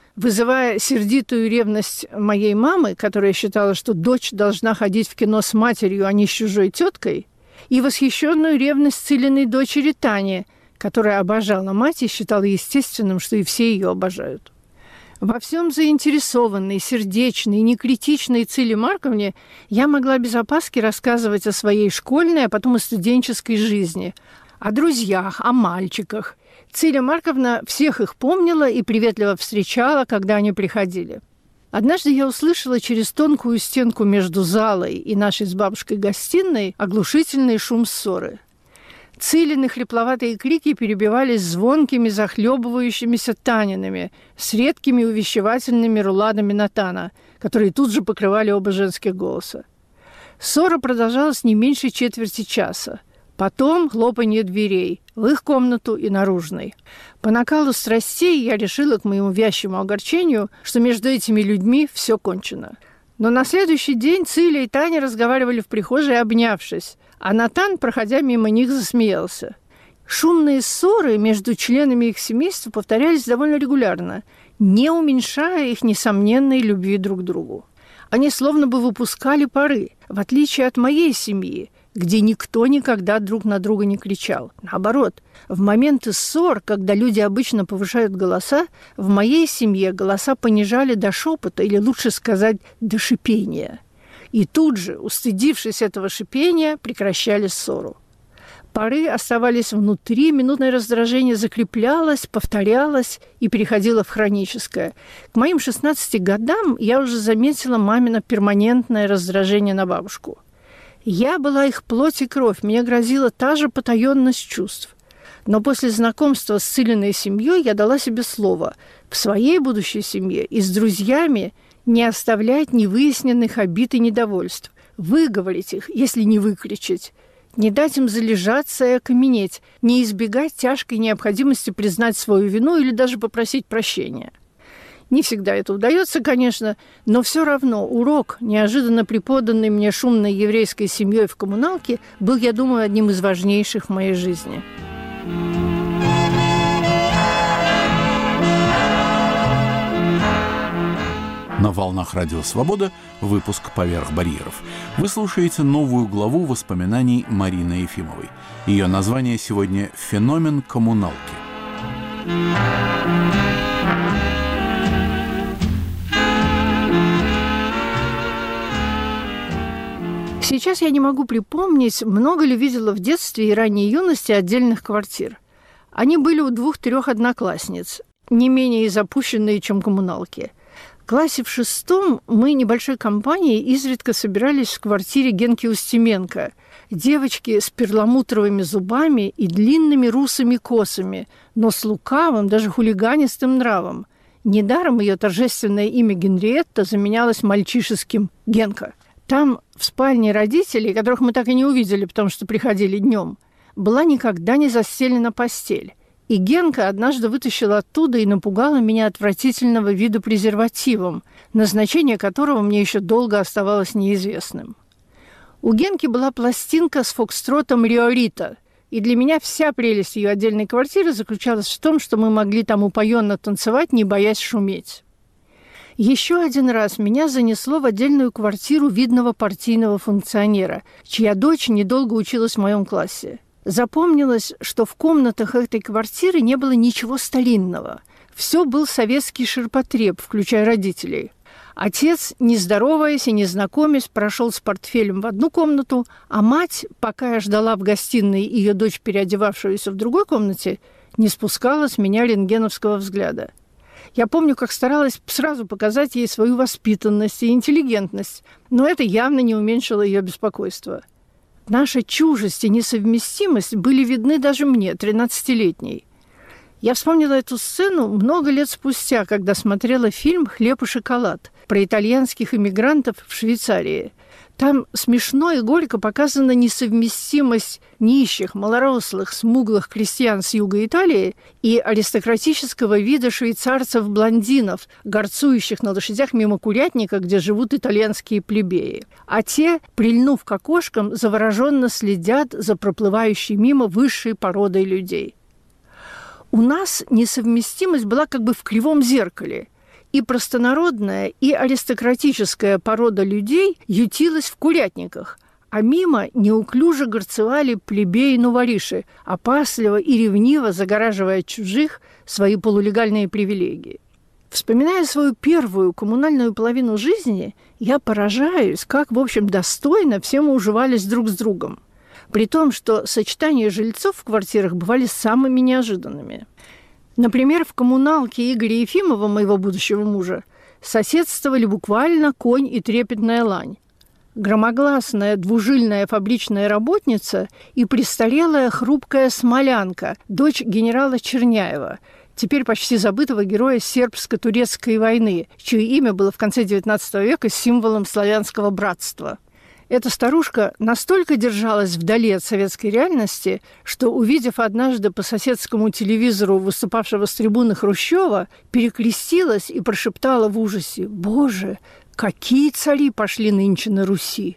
вызывая сердитую ревность моей мамы, которая считала, что дочь должна ходить в кино с матерью, а не с чужой теткой, и восхищенную ревность Цилиной дочери Тани, которая обожала мать и считала естественным, что и все ее обожают. Во всем заинтересованной, сердечной, некритичной Циле Марковне я могла без опаски рассказывать о своей школьной, а потом и студенческой жизни, о друзьях, о мальчиках. Циля Марковна всех их помнила и приветливо встречала, когда они приходили. Однажды я услышала через тонкую стенку между залой и нашей с бабушкой гостиной оглушительный шум ссоры. Цилины хрипловатые крики перебивались звонкими, захлебывающимися Танинами с редкими увещевательными руладами Натана, которые тут же покрывали оба женских голоса. Ссора продолжалась не меньше четверти часа. Потом хлопанье дверей в их комнату и наружной. По накалу страстей я решила, к моему вящему огорчению, что между этими людьми все кончено. Но на следующий день Циля и Таня разговаривали в прихожей, обнявшись, а Натан, проходя мимо них, засмеялся. Шумные ссоры между членами их семейства повторялись довольно регулярно, не уменьшая их несомненной любви друг к другу. Они словно бы выпускали пары, в отличие от моей семьи, где никто никогда друг на друга не кричал. Наоборот, в моменты ссор, когда люди обычно повышают голоса, в моей семье голоса понижали до шепота, или лучше сказать, до шипения. И тут же, устыдившись этого шипения, прекращали ссору. Пары оставались внутри, минутное раздражение закреплялось, повторялось и переходило в хроническое. К моим шестнадцати годам я уже заметила мамино перманентное раздражение на бабушку. Я была их плоть и кровь, мне грозила та же потаенность чувств. Но после знакомства с Цилиной семьей я дала себе слово в своей будущей семье и с друзьями не оставлять невыясненных обид и недовольств, выговорить их, если не выкричать, не дать им залежаться и окаменеть, не избегать тяжкой необходимости признать свою вину или даже попросить прощения. Не всегда это удается, конечно, но все равно урок, неожиданно преподанный мне шумной еврейской семьей в коммуналке, был, я думаю, одним из важнейших в моей жизни. На волнах Радио Свобода выпуск «Поверх барьеров». Вы слушаете новую главу воспоминаний Марины Ефимовой. Ее название сегодня «Феномен коммуналки». Сейчас я не могу припомнить, много ли видела в детстве и ранней юности отдельных квартир. Они были у двух-трех одноклассниц, не менее запущенные, чем коммуналки. В классе в шестом мы небольшой компанией изредка собирались в квартире Генки Устименко, девочки с перламутровыми зубами и длинными русыми косами, но с лукавым, даже хулиганистым нравом. Недаром ее торжественное имя Генриетта заменялось мальчишеским Генка. Там, в спальне родителей, которых мы так и не увидели, потому что приходили днем, была никогда не застелена постель. И Генка однажды вытащила оттуда и напугала меня отвратительного вида презервативом, назначение которого мне еще долго оставалось неизвестным. У Генки была пластинка с фокстротом Риорита, и для меня вся прелесть ее отдельной квартиры заключалась в том, что мы могли там упоенно танцевать, не боясь шуметь. Еще один раз меня занесло в отдельную квартиру видного партийного функционера, чья дочь недолго училась в моем классе. Запомнилось, что в комнатах этой квартиры не было ничего старинного. Все был советский ширпотреб, включая родителей. Отец, не здороваясь и не знакомясь, прошел с портфелем в одну комнату, а мать, пока я ждала в гостиной ее дочь, переодевавшуюся в другой комнате, не спускала с меня рентгеновского взгляда. Я помню, как старалась сразу показать ей свою воспитанность и интеллигентность, но это явно не уменьшило ее беспокойство. Наша чужесть и несовместимость были видны даже мне, тринадцатилетней. Я вспомнила эту сцену много лет спустя, когда смотрела фильм «Хлеб и шоколад» про итальянских иммигрантов в Швейцарии. Там смешно и горько показана несовместимость нищих, малорослых, смуглых крестьян с юга Италии и аристократического вида швейцарцев-блондинов, горцующих на лошадях мимо курятника, где живут итальянские плебеи. А те, прильнув к окошкам, завороженно следят за проплывающей мимо высшей породой людей. У нас несовместимость была как бы в кривом зеркале. И простонародная, и аристократическая порода людей ютилась в курятниках, а мимо неуклюже горцевали плебеи-нувориши, опасливо и ревниво загораживая от чужих свои полулегальные привилегии. Вспоминая свою первую коммунальную половину жизни, я поражаюсь, как, в общем, достойно все мы уживались друг с другом. При том, что сочетания жильцов в квартирах бывали самыми неожиданными. Например, в коммуналке Игоря Ефимова, моего будущего мужа, соседствовали буквально конь и трепетная лань. Громогласная двужильная фабричная работница и престарелая хрупкая смолянка, дочь генерала Черняева, теперь почти забытого героя сербско-турецкой войны, чье имя было в конце девятнадцатого века символом славянского братства. Эта старушка настолько держалась вдали от советской реальности, что, увидев однажды по соседскому телевизору выступавшего с трибуны Хрущева, перекрестилась и прошептала в ужасе: «Боже, какие цари пошли нынче на Руси!»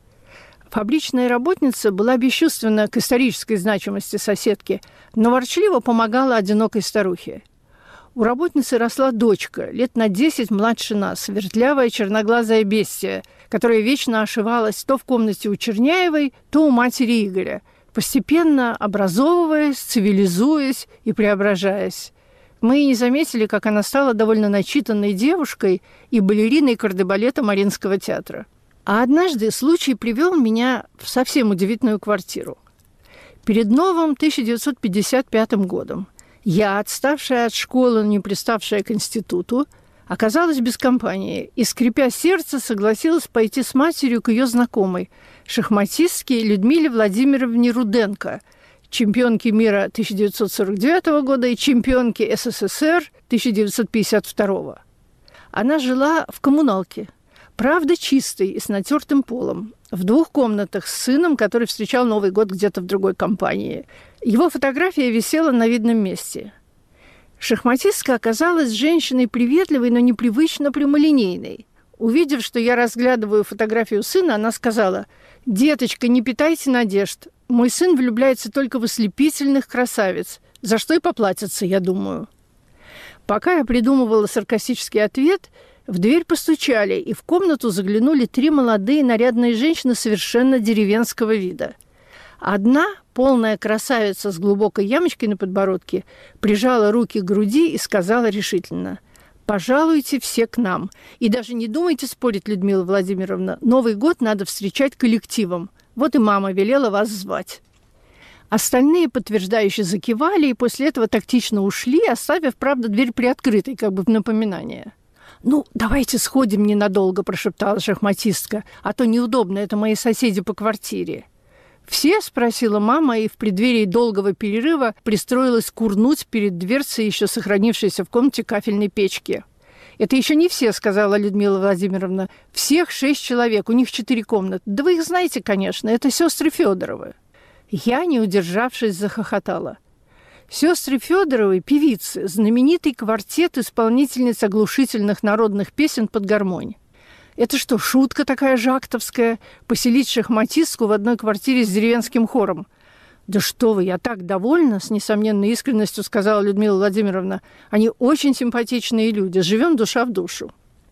Фабричная работница была бесчувственна к исторической значимости соседки, но ворчливо помогала одинокой старухе. У работницы росла дочка, лет на десять младше нас, вертлявая черноглазая бестия, которая вечно ошивалась то в комнате у Черняевой, то у матери Игоря, постепенно образовываясь, цивилизуясь и преображаясь. Мы и не заметили, как она стала довольно начитанной девушкой и балериной кардебалета Мариинского театра. А однажды случай привел меня в совсем удивительную квартиру. Перед новым тысяча девятьсот пятьдесят пятым годом я, отставшая от школы, но не приставшая к институту, оказалась без компании и, скрипя сердце, согласилась пойти с матерью к ее знакомой, шахматистке Людмиле Владимировне Руденко, чемпионке мира тысяча девятьсот сорок девятого года и чемпионке СССР тысяча девятьсот пятьдесят второго. Она жила в коммуналке, правда чистой и с натертым полом, в двух комнатах с сыном, который встречал Новый год где-то в другой компании. Его фотография висела на видном месте. Шахматистка оказалась женщиной приветливой, но непривычно прямолинейной. Увидев, что я разглядываю фотографию сына, она сказала: «Деточка, не питайте надежд. Мой сын влюбляется только в ослепительных красавиц, за что и поплатится, я думаю». Пока я придумывала саркастический ответ, в дверь постучали, и в комнату заглянули три молодые нарядные женщины совершенно деревенского вида. Одна, полная красавица с глубокой ямочкой на подбородке, прижала руки к груди и сказала решительно: «Пожалуйте все к нам. И даже не думайте спорить, Людмила Владимировна, Новый год надо встречать коллективом. Вот и мама велела вас звать». Остальные подтверждающие закивали и после этого тактично ушли, оставив, правда, дверь приоткрытой, как бы в напоминание. «Ну, давайте сходим ненадолго», – прошептала шахматистка, «а то неудобно, это мои соседи по квартире». «Все?» – спросила мама, и в преддверии долгого перерыва пристроилась курнуть перед дверцей еще сохранившейся в комнате кафельной печки. «Это еще не все», – сказала Людмила Владимировна. «Всех шесть человек, у них четыре комнаты. Да вы их знаете, конечно, это сестры Федоровы». Я, не удержавшись, захохотала. Сестры Федоровы – певицы, знаменитый квартет исполнительниц оглушительных народных песен под гармонь. Это что, шутка такая жактовская – поселить шахматистку в одной квартире с деревенским хором? «Да что вы, я так довольна», – с несомненной искренностью сказала Людмила Владимировна. «Они очень симпатичные люди, живем душа в душу».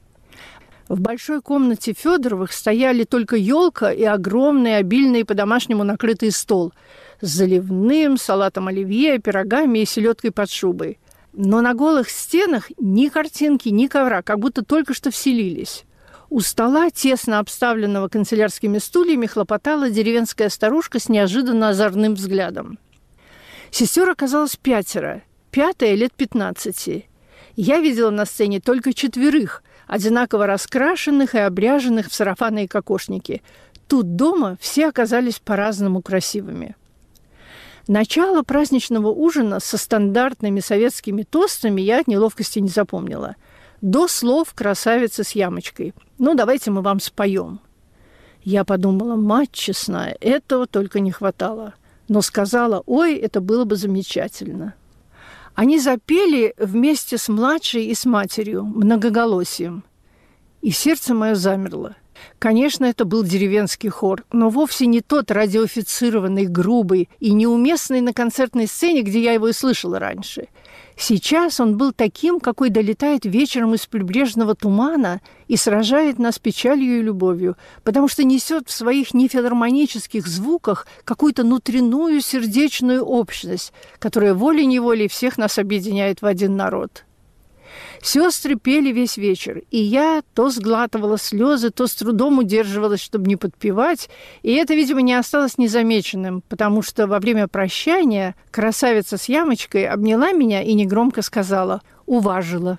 В большой комнате Федоровых стояли только елка и огромный, обильный по-домашнему накрытый стол с заливным, салатом оливье, пирогами и селедкой под шубой. Но на голых стенах ни картинки, ни ковра, как будто только что вселились. У стола, тесно обставленного канцелярскими стульями, хлопотала деревенская старушка с неожиданно озорным взглядом. Сестер оказалось пятеро, пятая лет пятнадцати. Я видела на сцене только четверых, одинаково раскрашенных и обряженных в сарафаны и кокошники. Тут дома все оказались по-разному красивыми. Начало праздничного ужина со стандартными советскими тостами я от неловкости не запомнила. До слов «красавица с ямочкой». «Ну, давайте мы вам споем». Я подумала: мать честная, этого только не хватало. Но сказала: «Ой, это было бы замечательно». Они запели вместе с младшей и с матерью, многоголосием. И сердце мое замерло. Конечно, это был деревенский хор, но вовсе не тот радиоофицированный, грубый и неуместный на концертной сцене, где я его и слышала раньше. Сейчас он был таким, какой долетает вечером из прибрежного тумана и сражает нас печалью и любовью, потому что несет в своих нефилармонических звуках какую-то внутреннюю сердечную общность, которая волей-неволей всех нас объединяет в один народ. Сестры пели весь вечер, и я то сглатывала слезы, то с трудом удерживалась, чтобы не подпевать, и это, видимо, не осталось незамеченным, потому что во время прощания красавица с ямочкой обняла меня и негромко сказала «уважила».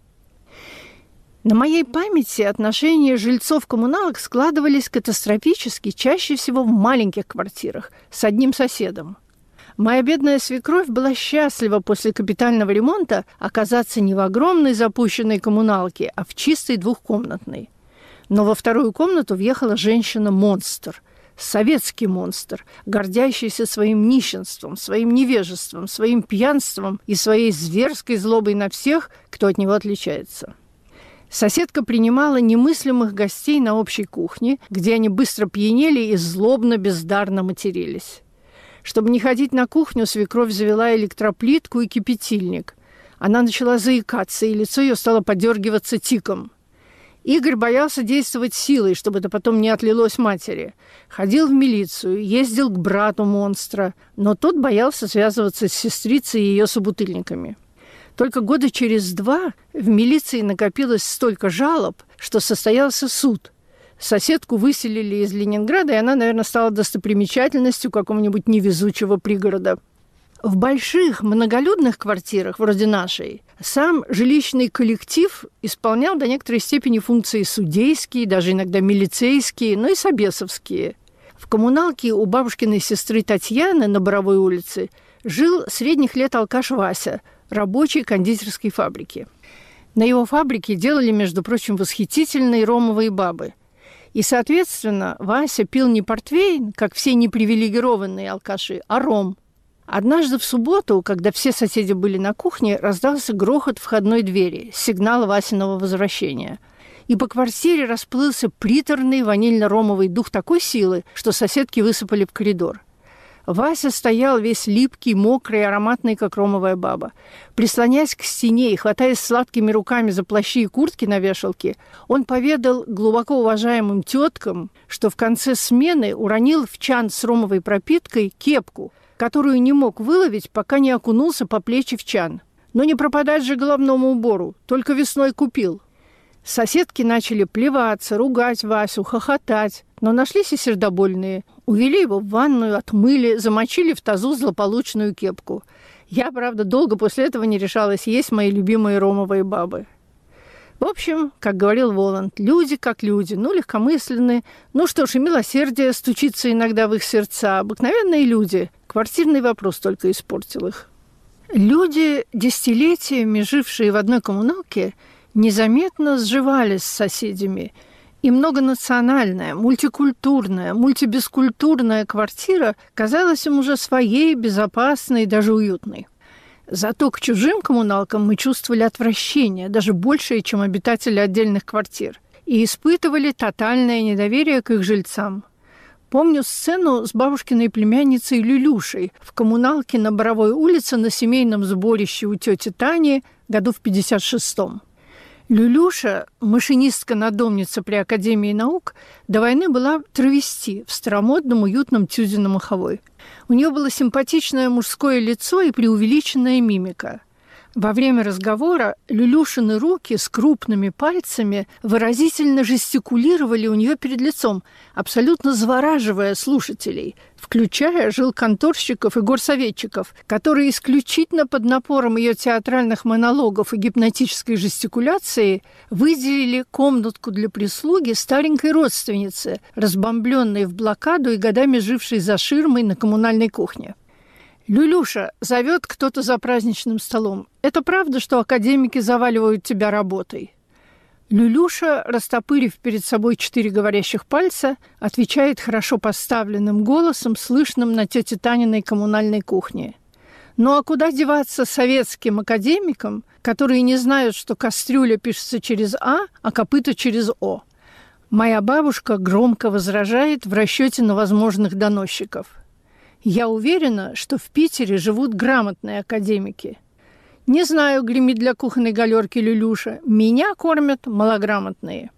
На моей памяти отношения жильцов-коммуналок складывались катастрофически, чаще всего в маленьких квартирах, с одним соседом. Моя бедная свекровь была счастлива после капитального ремонта оказаться не в огромной запущенной коммуналке, а в чистой двухкомнатной. Но во вторую комнату въехала женщина-монстр, советский монстр, гордящийся своим нищенством, своим невежеством, своим пьянством и своей зверской злобой на всех, кто от него отличается. Соседка принимала немыслимых гостей на общей кухне, где они быстро пьянели и злобно-бездарно матерились. Чтобы не ходить на кухню, свекровь завела электроплитку и кипятильник. Она начала заикаться, и лицо ее стало подергиваться тиком. Игорь боялся действовать силой, чтобы это потом не отлилось матери. Ходил в милицию, ездил к брату монстра, но тот боялся связываться с сестрицей и ее собутыльниками. Только года через два в милиции накопилось столько жалоб, что состоялся суд. Соседку выселили из Ленинграда, и она, наверное, стала достопримечательностью какого-нибудь невезучего пригорода. В больших многолюдных квартирах, вроде нашей, сам жилищный коллектив исполнял до некоторой степени функции судейские, даже иногда милицейские, но и собесовские. В коммуналке у бабушкиной сестры Татьяны на Боровой улице жил средних лет алкаш Вася, рабочий кондитерской фабрики. На его фабрике делали, между прочим, восхитительные ромовые бабы. И, соответственно, Вася пил не портвейн, как все непривилегированные алкаши, а ром. Однажды в субботу, когда все соседи были на кухне, раздался грохот входной двери, сигнал Васиного возвращения. И по квартире расплылся приторный ванильно-ромовый дух такой силы, что соседки высыпали в коридор. Вася стоял весь липкий, мокрый, ароматный, как ромовая баба. Прислоняясь к стене и хватаясь сладкими руками за плащи и куртки на вешалке, он поведал глубоко уважаемым теткам, что в конце смены уронил в чан с ромовой пропиткой кепку, которую не мог выловить, пока не окунулся по плечи в чан. Но не пропадать же головному убору, только весной купил. Соседки начали плеваться, ругать Васю, хохотать, но нашлись и сердобольные. Увели его в ванную, отмыли, замочили в тазу злополучную кепку. Я, правда, долго после этого не решалась есть мои любимые ромовые бабы. В общем, как говорил Воланд, люди как люди, ну, легкомысленные. Ну что ж, и милосердие стучится иногда в их сердца. Обыкновенные люди. Квартирный вопрос только испортил их. Люди, десятилетиями жившие в одной коммуналке, незаметно сживались с соседями. И многонациональная, мультикультурная, мультибескультурная квартира казалась им уже своей, безопасной и даже уютной. Зато к чужим коммуналкам мы чувствовали отвращение, даже большее, чем обитатели отдельных квартир, и испытывали тотальное недоверие к их жильцам. Помню сцену с бабушкиной племянницей Люлюшей в коммуналке на Боровой улице на семейном сборище у тети Тани году в пятьдесят шестом. Люлюша, машинистка-надомница при Академии наук, до войны была травести в старомодном уютном тюзе на Маховой. У нее было симпатичное мужское лицо и преувеличенная мимика. Во время разговора Люлюшины руки с крупными пальцами выразительно жестикулировали у нее перед лицом, абсолютно завораживая слушателей, включая жилконторщиков и горсоветчиков, которые исключительно под напором ее театральных монологов и гипнотической жестикуляции выделили комнатку для прислуги старенькой родственнице, разбомбленной в блокаду и годами жившей за ширмой на коммунальной кухне. «Люлюша, зовет кто-то за праздничным столом. Это правда, что академики заваливают тебя работой?» Люлюша, растопырив перед собой четыре говорящих пальца, отвечает хорошо поставленным голосом, слышным на тете Таниной коммунальной кухне. «Ну а куда деваться советским академикам, которые не знают, что кастрюля пишется через «а», а копыта через «о»?» Моя бабушка громко возражает в расчете на возможных доносчиков. Я уверена, что в Питере живут грамотные академики. Не знаю, гремит для кухонной галерки Люлюша. Меня кормят малограмотные.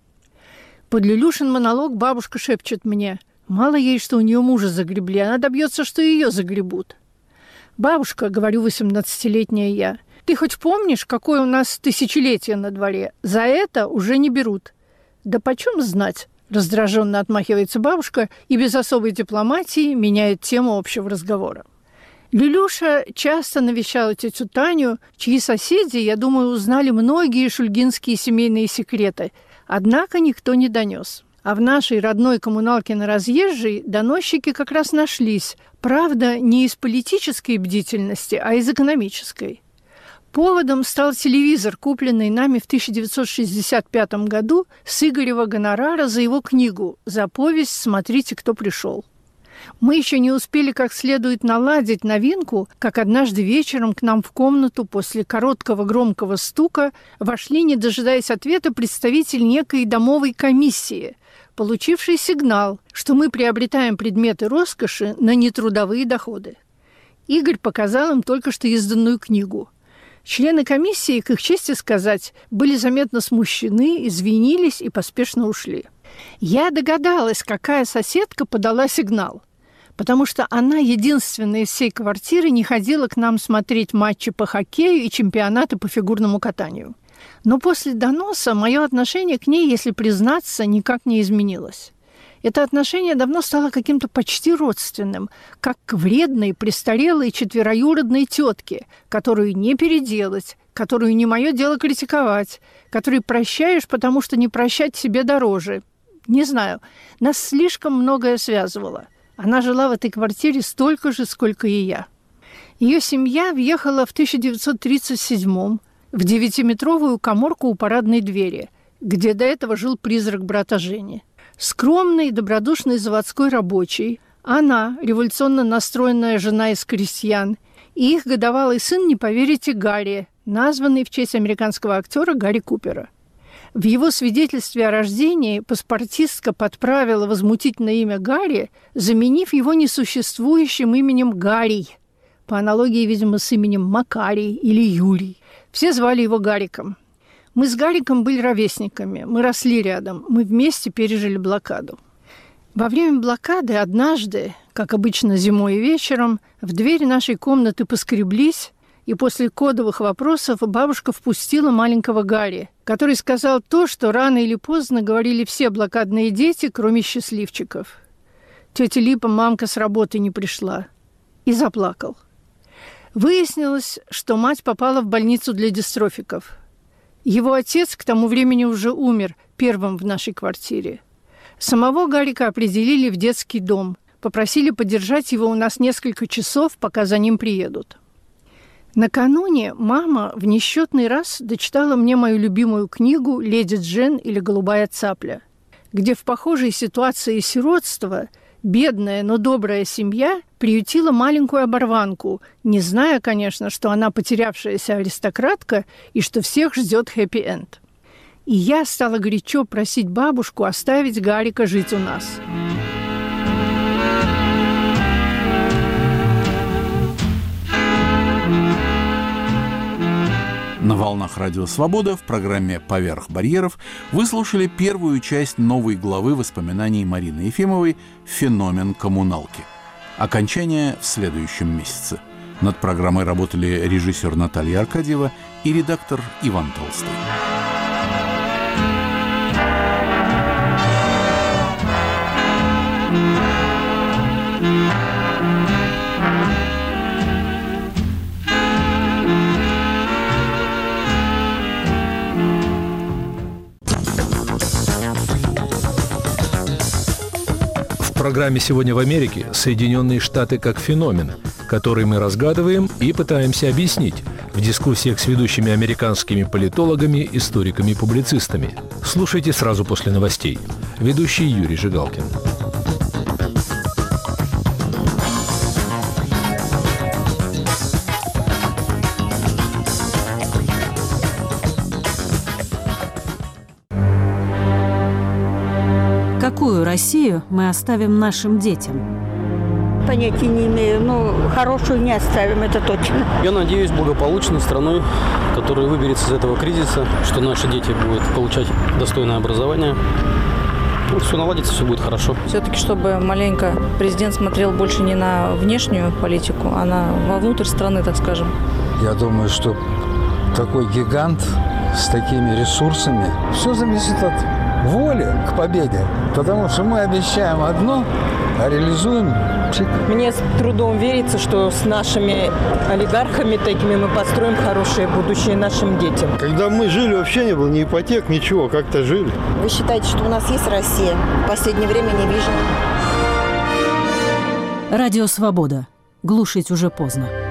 Под Люлюшин монолог бабушка шепчет мне: мало ей, что у нее мужа загребли, она добьется, что ее загребут. «Бабушка, — говорю, восемнадцатилетняя я, — ты хоть помнишь, какое у нас тысячелетие на дворе? За это уже не берут». «Да почем знать?» — раздраженно отмахивается бабушка и без особой дипломатии меняет тему общего разговора. Люлюша часто навещала тетю Таню, чьи соседи, я думаю, узнали многие шульгинские семейные секреты, однако никто не донес. А в нашей родной коммуналке на Разъезжей доносчики как раз нашлись, правда, не из политической бдительности, а из экономической. Поводом стал телевизор, купленный нами в тысяча девятьсот шестьдесят пятом году с Игорева гонорара за его книгу «За повесть смотрите, кто пришел». Мы еще не успели как следует наладить новинку, как однажды вечером к нам в комнату после короткого громкого стука вошли, не дожидаясь ответа, представитель некой домовой комиссии, получивший сигнал, что мы приобретаем предметы роскоши на нетрудовые доходы. Игорь показал им только что изданную книгу. Члены комиссии, к их чести сказать, были заметно смущены, извинились и поспешно ушли. Я догадалась, какая соседка подала сигнал, потому что она единственная из всей квартиры не ходила к нам смотреть матчи по хоккею и чемпионаты по фигурному катанию. Но после доноса мое отношение к ней, если признаться, никак не изменилось. Это отношение давно стало каким-то почти родственным, как к вредной, престарелой четвероюродной тетке, которую не переделать, которую не мое дело критиковать, которой прощаешь, потому что не прощать себе дороже. Не знаю, нас слишком многое связывало. Она жила в этой квартире столько же, сколько и я. Ее семья въехала в тысяча девятьсот тридцать седьмом в девятиметровую каморку у парадной двери, где до этого жил призрак брата Жени. Скромный, добродушный заводской рабочий, она, революционно настроенная жена из крестьян, и их годовалый сын, не поверите, Гарри, названный в честь американского актера Гарри Купера. В его свидетельстве о рождении паспортистка подправила возмутительное имя Гарри, заменив его несуществующим именем Гарий, по аналогии, видимо, с именем Макарий или Юрий. Все звали его Гариком. Мы с Гариком были ровесниками, мы росли рядом, мы вместе пережили блокаду. Во время блокады однажды, как обычно зимой и вечером, в двери нашей комнаты поскреблись, и после кодовых вопросов бабушка впустила маленького Гарри, который сказал то, что рано или поздно говорили все блокадные дети, кроме счастливчиков. Тетя Липа, мамка, с работы не пришла. И заплакал. Выяснилось, что мать попала в больницу для дистрофиков. Его отец к тому времени уже умер, первым в нашей квартире. Самого Гарика определили в детский дом, попросили подержать его у нас несколько часов, пока за ним приедут. Накануне мама в несчетный раз дочитала мне мою любимую книгу «Леди Джен» или «Голубая цапля», где в похожей ситуации сиротства бедная, но добрая семья приютила маленькую оборванку, не зная, конечно, что она потерявшаяся аристократка и что всех ждет хэппи-энд. И я стала горячо просить бабушку оставить Гарика жить у нас. На волнах Радио Свобода в программе «Поверх барьеров» вы слушали первую часть новой главы воспоминаний Марины Ефимовой «Феномен коммуналки». Окончание в следующем месяце. Над программой работали режиссер Наталья Аркадьева и редактор Иван Толстой. В программе «Сегодня в Америке» Соединенные Штаты как феномен, который мы разгадываем и пытаемся объяснить в дискуссиях с ведущими американскими политологами, историками и публицистами. Слушайте сразу после новостей. Ведущий Юрий Жигалкин. Какую Россию мы оставим нашим детям? понятия не имею. Ну, хорошую не оставим, это точно. Я надеюсь благополучной страной, которая выберется из этого кризиса, что наши дети будут получать достойное образование. Ну, все наладится, все будет хорошо. Все-таки, чтобы маленько президент смотрел больше не на внешнюю политику, а на вовнутрь страны, так скажем. Я думаю, что такой гигант с такими ресурсами, все зависит от воли к победе. Потому что мы обещаем одно, а реализуем пшик. Мне с трудом верится, что с нашими олигархами такими мы построим хорошее будущее нашим детям. Когда мы жили, вообще не было ни ипотек, ничего, как-то жили. Вы считаете, что у нас есть Россия? В последнее время не вижу. Радио «Свобода». Глушить уже поздно.